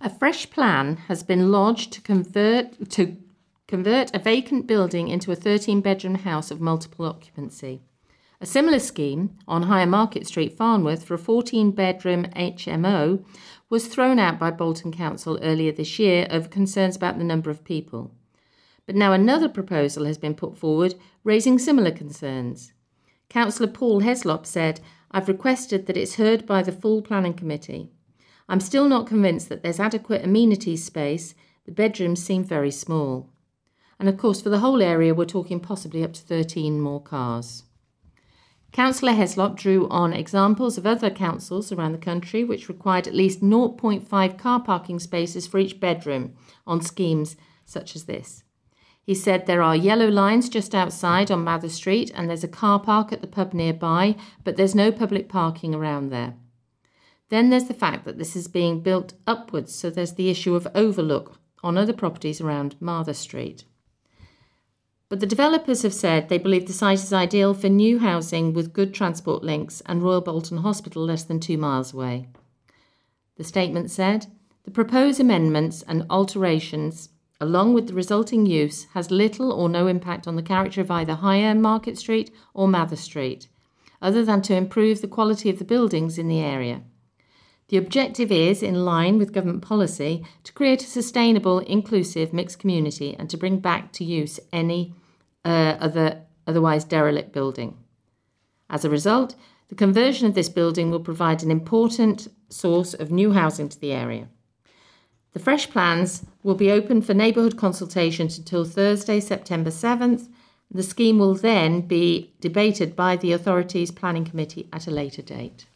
A fresh plan has been lodged to convert a vacant building into a 13-bedroom house of multiple occupancy. A similar scheme on Higher Market Street, Farnworth, for a 14-bedroom HMO was thrown out by Bolton Council earlier this year over concerns about the number of people. But now another proposal has been put forward, raising similar concerns. Councillor Paul Heslop said, "I've requested that it's heard by the full planning committee. I'm still not convinced that there's adequate amenities space. The bedrooms seem very small." And of course, for the whole area, we're talking possibly up to 13 more cars. Councillor Heslop drew on examples of other councils around the country which required at least 0.5 car parking spaces for each bedroom on schemes such as this. He said there are yellow lines just outside on Mather Street and there's a car park at the pub nearby, but there's no public parking around there. Then there's the fact that this is being built upwards, so there's the issue of overlook on other properties around Mather Street. But the developers have said they believe the site is ideal for new housing with good transport links and Royal Bolton Hospital less than 2 miles away. The statement said, "The proposed amendments and alterations, along with the resulting use, has little or no impact on the character of either Higher Market Street or Mather Street, other than to improve the quality of the buildings in the area. The objective is, in line with government policy, to create a sustainable, inclusive, mixed community and to bring back to use any otherwise derelict building. As a result, the conversion of this building will provide an important source of new housing to the area. The fresh plans will be open for neighbourhood consultations until Thursday, September 7th. The scheme will then be debated by the authority's planning committee at a later date."